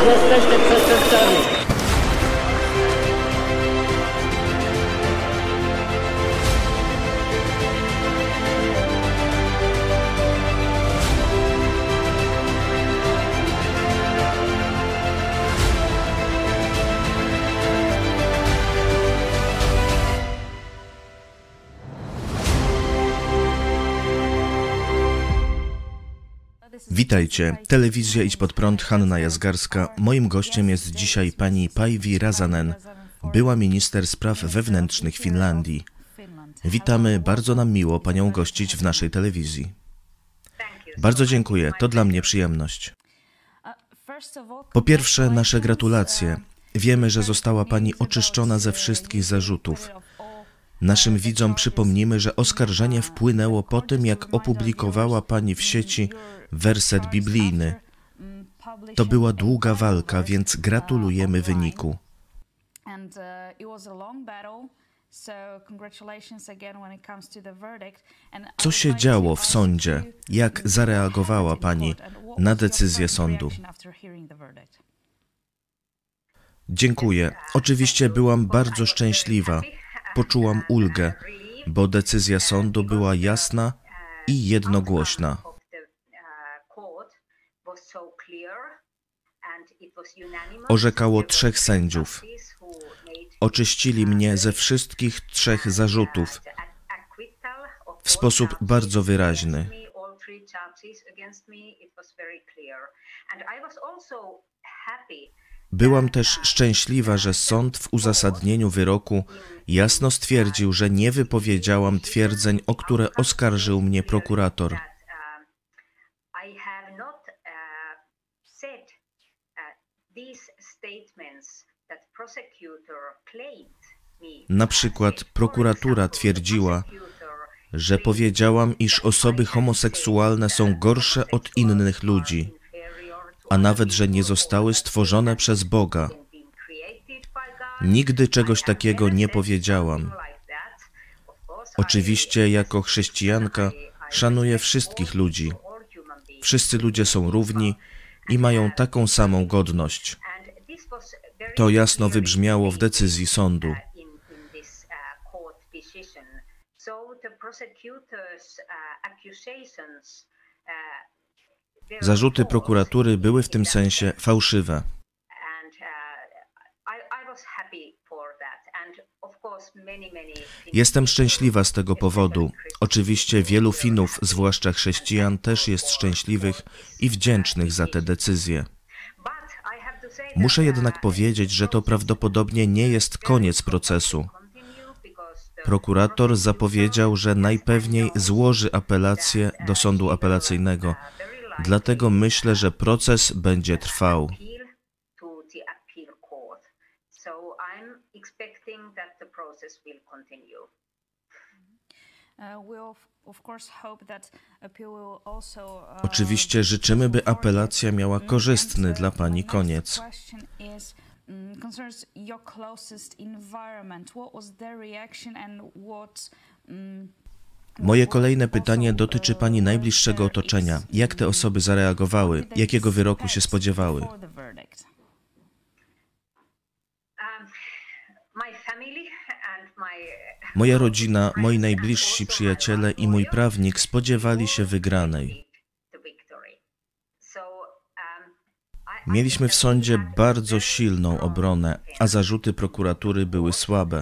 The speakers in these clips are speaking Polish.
Jesteście przestępcami. Witajcie, telewizja Idź Pod Prąd, Hanna Jazgarska. Moim gościem jest dzisiaj pani Päivi Räsänen, była minister spraw wewnętrznych Finlandii. Witamy, bardzo nam miło panią gościć w naszej telewizji. Bardzo dziękuję, to dla mnie przyjemność. Po pierwsze, nasze gratulacje. Wiemy, że została pani oczyszczona ze wszystkich zarzutów. Naszym widzom przypomnimy, że oskarżenie wpłynęło po tym, jak opublikowała pani w sieci werset biblijny. To była długa walka, więc gratulujemy wyniku. Co się działo w sądzie? Jak zareagowała pani na decyzję sądu? Dziękuję. Oczywiście byłam bardzo szczęśliwa. Poczułam ulgę, bo decyzja sądu była jasna i jednogłośna. Orzekało 3 sędziów. Oczyścili mnie ze wszystkich 3 zarzutów w sposób bardzo wyraźny. Byłam też szczęśliwa, że sąd w uzasadnieniu wyroku jasno stwierdził, że nie wypowiedziałam twierdzeń, o które oskarżył mnie prokurator. Na przykład prokuratura twierdziła, że powiedziałam, iż osoby homoseksualne są gorsze od innych ludzi, a nawet, że nie zostały stworzone przez Boga. Nigdy czegoś takiego nie powiedziałam. Oczywiście, jako chrześcijanka szanuję wszystkich ludzi. Wszyscy ludzie są równi i mają taką samą godność. To jasno wybrzmiało w decyzji sądu. Zarzuty prokuratury były w tym sensie fałszywe. Jestem szczęśliwa z tego powodu. Oczywiście wielu Finów, zwłaszcza chrześcijan, też jest szczęśliwych i wdzięcznych za te decyzje. Muszę jednak powiedzieć, że to prawdopodobnie nie jest koniec procesu. Prokurator zapowiedział, że najpewniej złoży apelację do sądu apelacyjnego. Dlatego myślę, że proces będzie trwał. Oczywiście życzymy, by apelacja miała korzystny dla pani koniec. Moje kolejne pytanie dotyczy pani najbliższego otoczenia. Jak te osoby zareagowały? Jakiego wyroku się spodziewały? Moja rodzina, moi najbliżsi przyjaciele i mój prawnik spodziewali się wygranej. Mieliśmy w sądzie bardzo silną obronę, a zarzuty prokuratury były słabe.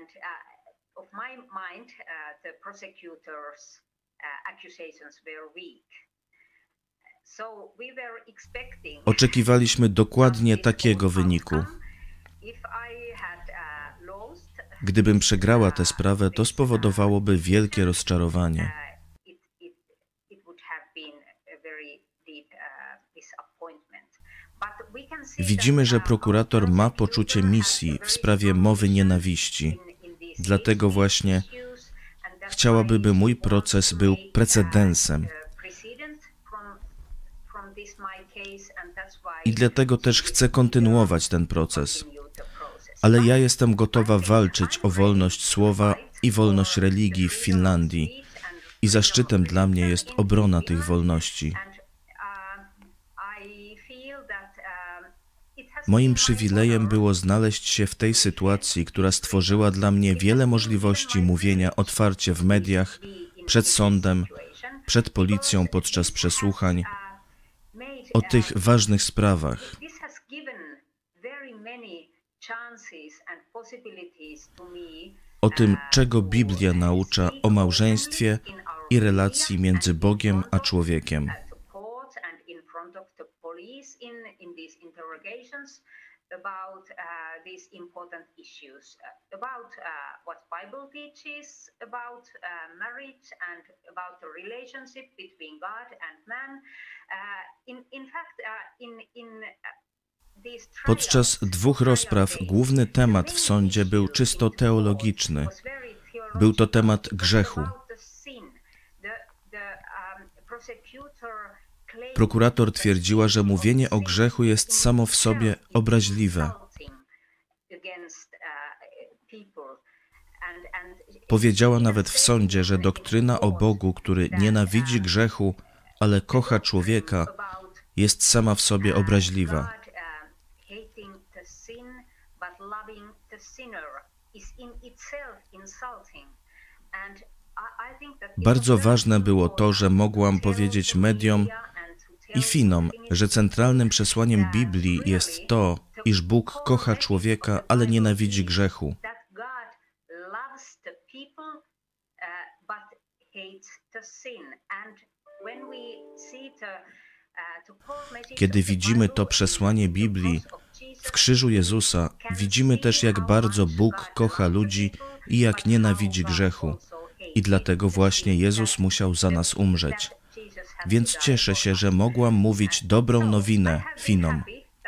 Oczekiwaliśmy dokładnie takiego wyniku. Gdybym przegrała tę sprawę, to spowodowałoby wielkie rozczarowanie. Widzimy, że prokurator ma poczucie misji w sprawie mowy nienawiści. Dlatego właśnie chciałaby, by mój proces był precedensem. I dlatego też chcę kontynuować ten proces. Ale ja jestem gotowa walczyć o wolność słowa i wolność religii w Finlandii. I zaszczytem dla mnie jest obrona tych wolności. Moim przywilejem było znaleźć się w tej sytuacji, która stworzyła dla mnie wiele możliwości mówienia otwarcie w mediach, przed sądem, przed policją podczas przesłuchań, o tych ważnych sprawach. O tym, czego Biblia naucza o małżeństwie i relacji między Bogiem a człowiekiem. About these important issues, about what Bible teaches about marriage and about the relationship between God and man. In fact, these trials, Podczas 2 rozpraw główny temat w sądzie był czysto teologiczny. Był to temat grzechu. Prokurator twierdziła, że mówienie o grzechu jest samo w sobie obraźliwe. Powiedziała nawet w sądzie, że doktryna o Bogu, który nienawidzi grzechu, ale kocha człowieka, jest sama w sobie obraźliwa. Bardzo ważne było to, że mogłam powiedzieć mediom i Finom, że centralnym przesłaniem Biblii jest to, iż Bóg kocha człowieka, ale nienawidzi grzechu. Kiedy widzimy to przesłanie Biblii w krzyżu Jezusa, widzimy też, jak bardzo Bóg kocha ludzi i jak nienawidzi grzechu. I dlatego właśnie Jezus musiał za nas umrzeć. Więc cieszę się, że mogłam mówić dobrą nowinę Finom.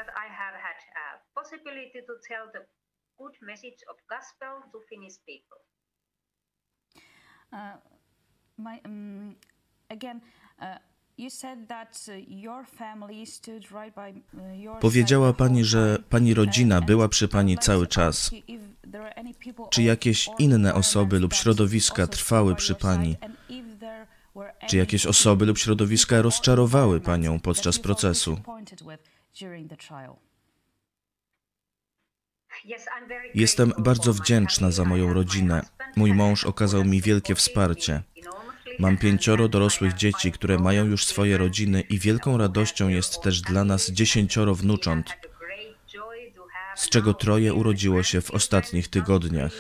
Powiedziała Pani, że Pani rodzina była przy Pani cały czas. Czy jakieś inne osoby lub środowiska trwały przy Pani? Czy jakieś osoby lub środowiska rozczarowały Panią podczas procesu? Jestem bardzo wdzięczna za moją rodzinę. Mój mąż okazał mi wielkie wsparcie. Mam 5 dorosłych dzieci, które mają już swoje rodziny i wielką radością jest też dla nas 10 wnucząt, z czego 3 urodziło się w ostatnich tygodniach.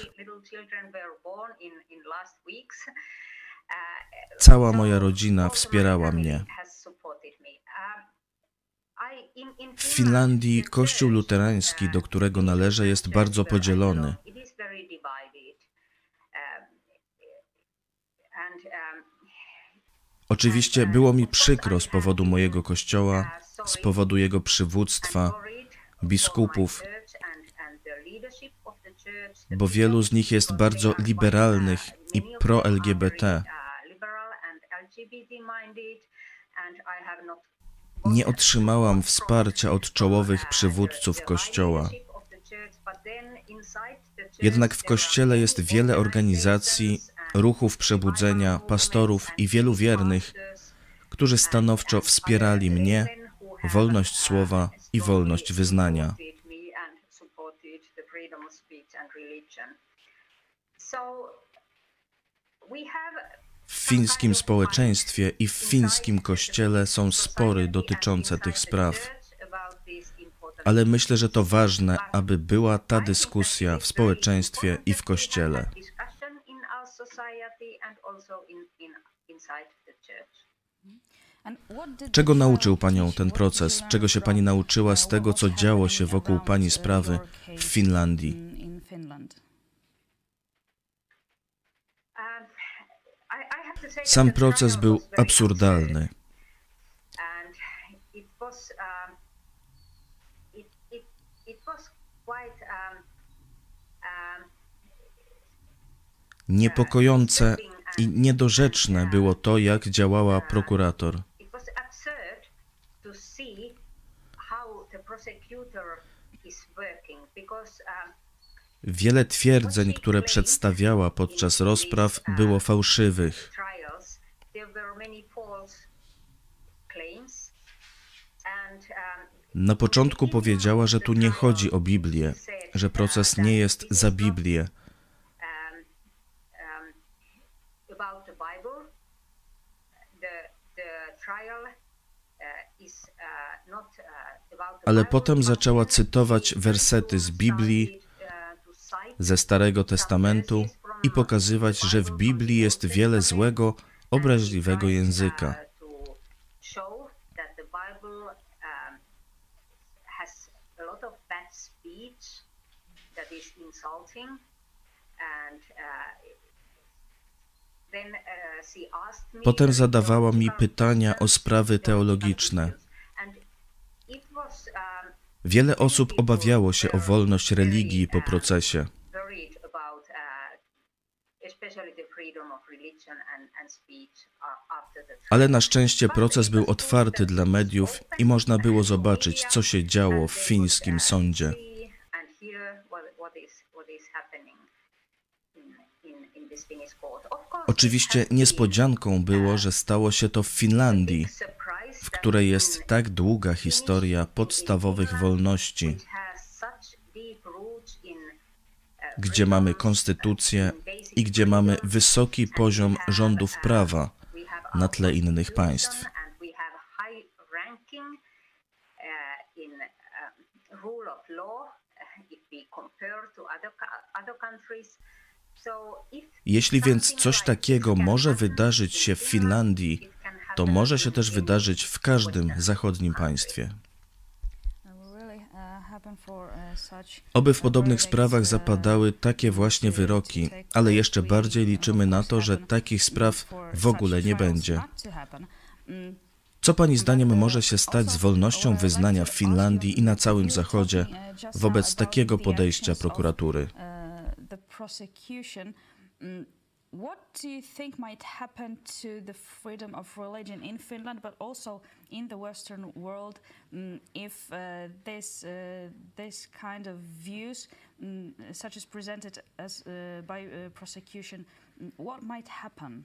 Cała moja rodzina wspierała mnie. W Finlandii Kościół luterański, do którego należę, jest bardzo podzielony. Oczywiście było mi przykro z powodu mojego kościoła, z powodu jego przywództwa, biskupów, bo wielu z nich jest bardzo liberalnych i pro-LGBT. Nie otrzymałam wsparcia od czołowych przywódców Kościoła. Jednak w Kościele jest wiele organizacji, ruchów przebudzenia, pastorów i wielu wiernych, którzy stanowczo wspierali mnie, wolność słowa i wolność wyznania. W fińskim społeczeństwie i w fińskim kościele są spory dotyczące tych spraw. Ale myślę, że to ważne, aby była ta dyskusja w społeczeństwie i w kościele. Czego nauczył Panią ten proces? Czego się Pani nauczyła z tego, co działo się wokół Pani sprawy w Finlandii? Sam proces był absurdalny. Niepokojące i niedorzeczne było to, jak działała prokurator. Wiele twierdzeń, które przedstawiała podczas rozpraw, było fałszywych. Na początku powiedziała, że tu nie chodzi o Biblię, że proces nie jest za Biblię. Ale potem zaczęła cytować wersety z Biblii, ze Starego Testamentu i pokazywać, że w Biblii jest wiele złego, obraźliwego języka. Potem zadawała mi pytania o sprawy teologiczne. Wiele osób obawiało się o wolność religii po procesie. Ale na szczęście proces był otwarty dla mediów i można było zobaczyć, co się działo w fińskim sądzie. Oczywiście niespodzianką było, że stało się to w Finlandii, w której jest tak długa historia podstawowych wolności, gdzie mamy konstytucję i gdzie mamy wysoki poziom rządów prawa na tle innych państw. Jeśli więc coś takiego może wydarzyć się w Finlandii, to może się też wydarzyć w każdym zachodnim państwie. Oby w podobnych sprawach zapadały takie właśnie wyroki, ale jeszcze bardziej liczymy na to, że takich spraw w ogóle nie będzie. Co Pani zdaniem może się stać z wolnością wyznania w Finlandii i na całym Zachodzie wobec takiego podejścia prokuratury? What do you think might happen to the freedom of religion in Finland, but also in the Western world, if this kind of views, such as presented as by prosecution, what might happen?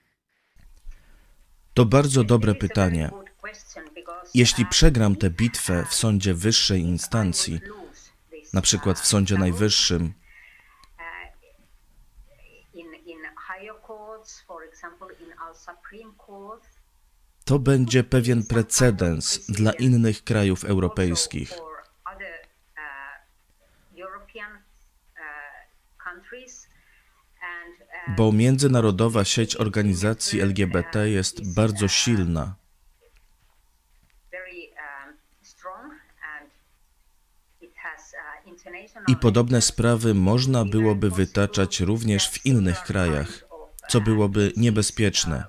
To bardzo dobre pytanie. Jeśli przegram tę bitwę w sądzie wyższej instancji, na przykład w Sądzie Najwyższym, to będzie pewien precedens dla innych krajów europejskich. Bo międzynarodowa sieć organizacji LGBT jest bardzo silna. I podobne sprawy można byłoby wytaczać również w innych krajach, co byłoby niebezpieczne.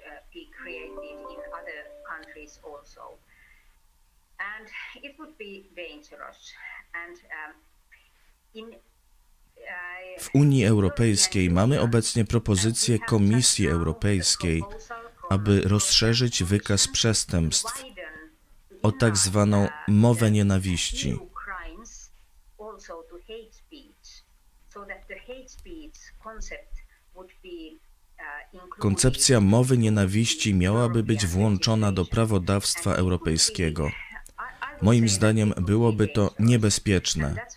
W Unii Europejskiej mamy obecnie propozycję Komisji Europejskiej, aby rozszerzyć wykaz przestępstw o tak zwaną mowę nienawiści. Koncepcja mowy nienawiści miałaby być włączona do prawodawstwa europejskiego. Moim zdaniem byłoby to niebezpieczne.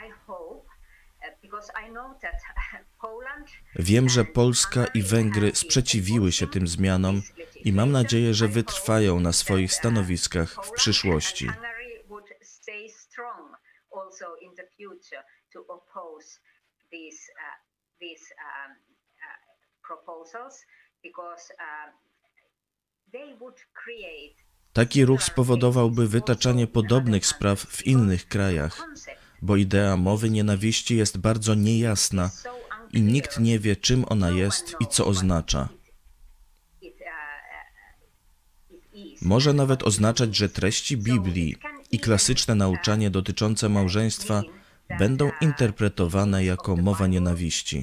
Wiem, że Polska i Węgry sprzeciwiły się tym zmianom i mam nadzieję, że wytrwają na swoich stanowiskach w przyszłości. Taki ruch spowodowałby wytaczanie podobnych spraw w innych krajach, bo idea mowy nienawiści jest bardzo niejasna i nikt nie wie, czym ona jest i co oznacza. Może nawet oznaczać, że treści Biblii i klasyczne nauczanie dotyczące małżeństwa będą interpretowane jako mowa nienawiści.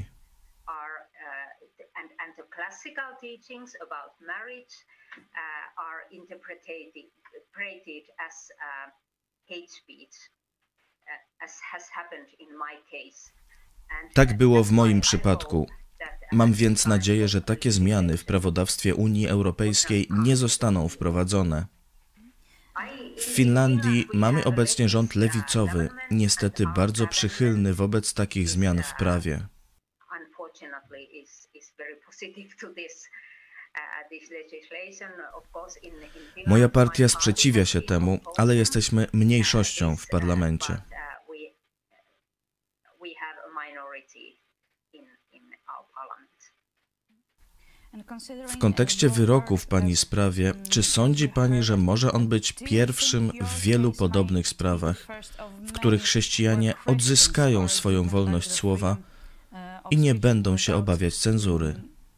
Tak było w moim przypadku. Mam więc nadzieję, że takie zmiany w prawodawstwie Unii Europejskiej nie zostaną wprowadzone. W Finlandii mamy obecnie rząd lewicowy, niestety bardzo przychylny wobec takich zmian w prawie. Moja partia sprzeciwia się temu, ale jesteśmy mniejszością w parlamencie. W kontekście wyroku w Pani sprawie, czy sądzi Pani, że może on być pierwszym w wielu podobnych sprawach, w których chrześcijanie odzyskają swoją wolność słowa i nie będą się obawiać cenzury?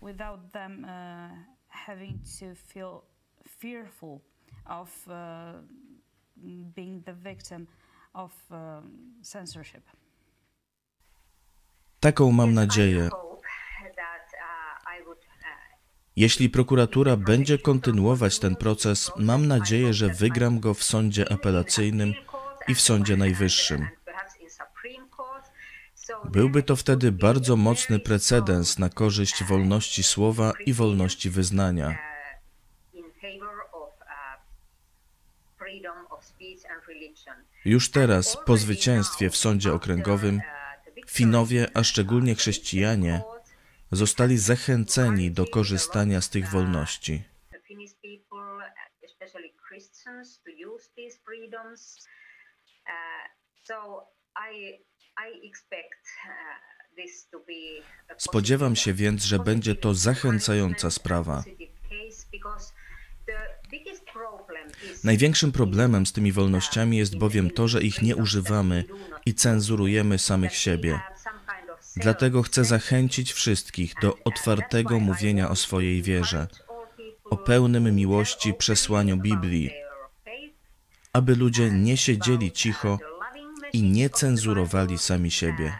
Taką mam nadzieję. Jeśli prokuratura będzie kontynuować ten proces, mam nadzieję, że wygram go w sądzie apelacyjnym i w Sądzie Najwyższym. Byłby to wtedy bardzo mocny precedens na korzyść wolności słowa i wolności wyznania. Już teraz, po zwycięstwie w sądzie okręgowym, Finowie, a szczególnie chrześcijanie, zostali zachęceni do korzystania z tych wolności. Spodziewam się więc, że będzie to zachęcająca sprawa. Największym problemem z tymi wolnościami jest bowiem to, że ich nie używamy i cenzurujemy samych siebie. Dlatego chcę zachęcić wszystkich do otwartego mówienia o swojej wierze, o pełnym miłości przesłaniu Biblii, aby ludzie nie siedzieli cicho i nie cenzurowali sami siebie.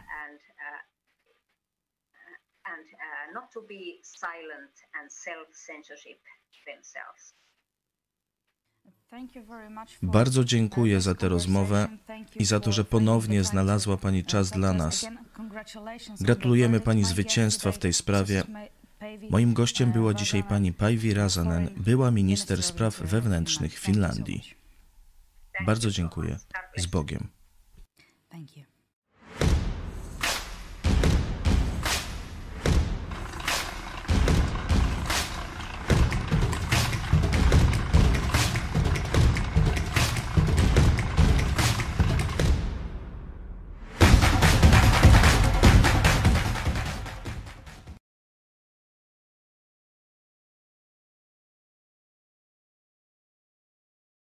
Bardzo dziękuję za tę rozmowę i za to, że ponownie znalazła Pani czas dla nas. Gratulujemy Pani zwycięstwa w tej sprawie. Moim gościem była dzisiaj Pani Päivi Räsänen, była minister spraw wewnętrznych Finlandii. Bardzo dziękuję. Z Bogiem.